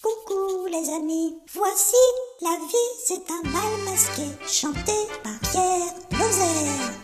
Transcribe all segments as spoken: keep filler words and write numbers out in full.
Coucou les amis, voici La vie c'est un bal masqué, chanté par Pierre Lozère.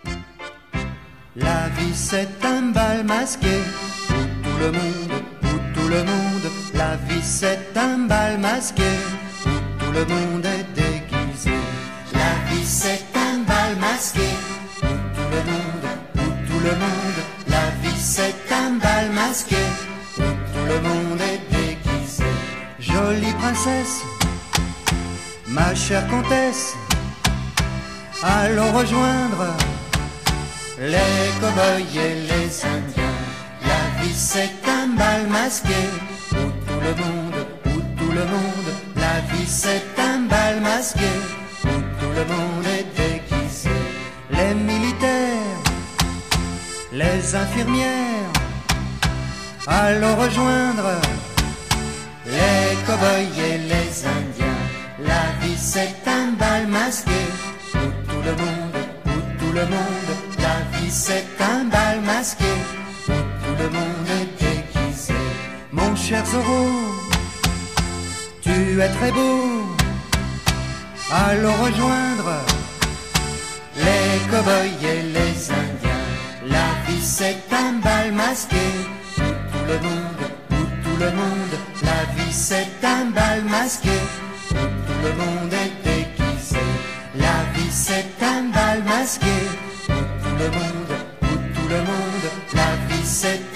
La vie c'est un bal masqué, où tout le monde, où tout le monde. La vie c'est un bal masqué, où tout le monde est déguisé. La vie c'est un bal masqué, où tout le monde, où tout le monde. La vie c'est un bal masqué, où tout le monde est déguisé. Jolie princesse, ma chère comtesse, allons rejoindre les cow-boys et les indiens. La vie c'est un bal masqué, où tout le monde, où tout le monde. La vie c'est un bal masqué, où tout le monde est déguisé. Les militaires, les infirmières, allons rejoindre les cow-boys et les indiens. La vie c'est un bal masqué, où tout le monde, où tout le monde. La vie c'est un bal masqué, où tout le monde est déguisé. Mon cher Zorro, tu es très beau, allons rejoindre les cow-boys et les indiens. La vie c'est un bal masqué, où tout le monde, où tout le monde. La vie c'est un bal masqué, où tout le monde est déguisé. La vie c'est un bal masqué, où tout le monde, où tout le monde. La vie c'est